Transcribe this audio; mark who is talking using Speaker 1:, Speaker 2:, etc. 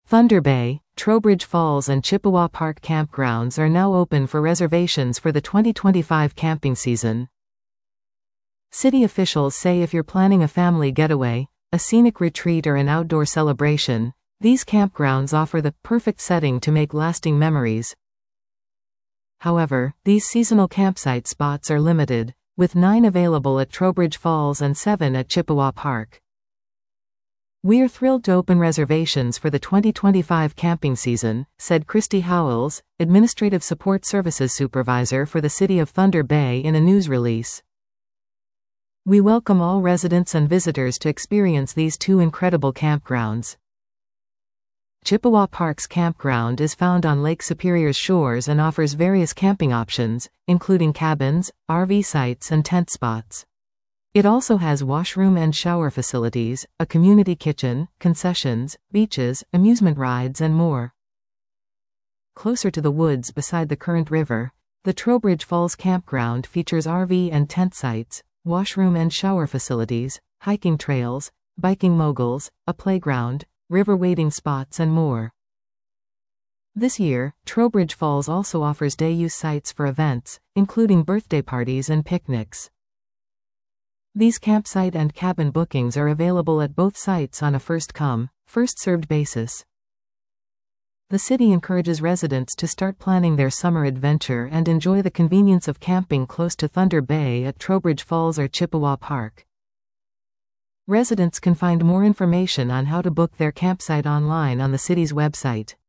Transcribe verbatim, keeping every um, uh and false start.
Speaker 1: Thunder Bay, Trowbridge Falls and Chippewa Park campgrounds are now open for reservations for the twenty twenty-five camping season. City officials say if you're planning a family getaway, a scenic retreat or an outdoor celebration, these campgrounds offer the perfect setting to make lasting memories. However, these seasonal campsite spots are limited, with nine available at Trowbridge Falls and seven at Chippewa Park. "We're thrilled to open reservations for the twenty twenty-five camping season," said Christy Howells, Administrative Support Services Supervisor for the City of Thunder Bay in a news release. "We welcome all residents and visitors to experience these two incredible campgrounds." Chippewa Park's campground is found on Lake Superior's shores and offers various camping options, including cabins, R V sites and tent spots. It also has washroom and shower facilities, a community kitchen, concessions, beaches, amusement rides and more. Closer to the woods beside the Current River, the Trowbridge Falls campground features R V and tent sites, washroom and shower facilities, hiking trails, biking moguls, a playground, river wading spots and more. This year, Trowbridge Falls also offers day-use sites for events, including birthday parties and picnics. These campsite and cabin bookings are available at both sites on a first-come, first-served basis. The city encourages residents to start planning their summer adventure and enjoy the convenience of camping close to Thunder Bay at Trowbridge Falls or Chippewa Park. Residents can find more information on how to book their campsite online on the city's website.